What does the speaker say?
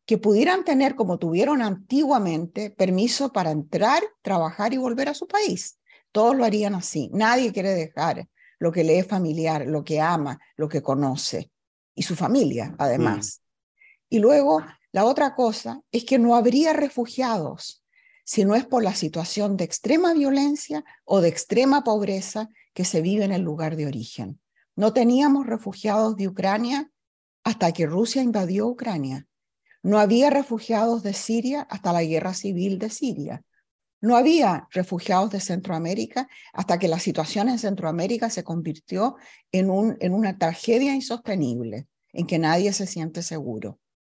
que pudieran tener, como tuvieron antiguamente, permiso para entrar, trabajar y volver a su país. Todos lo harían así. Nadie quiere dejar lo que le es familiar, lo que ama, lo que conoce, y su familia, además. Y luego, la otra cosa es que no habría refugiados si no es por la situación de extrema violencia o de extrema pobreza que se vive en el lugar de origen. No teníamos refugiados de Ucrania hasta que Rusia invadió Ucrania. No había refugiados de Siria hasta la guerra civil de Siria. No había refugiados de Centroamérica hasta que la situación en Centroamérica se convirtió en una tragedia insostenible, en que nadie se siente seguro.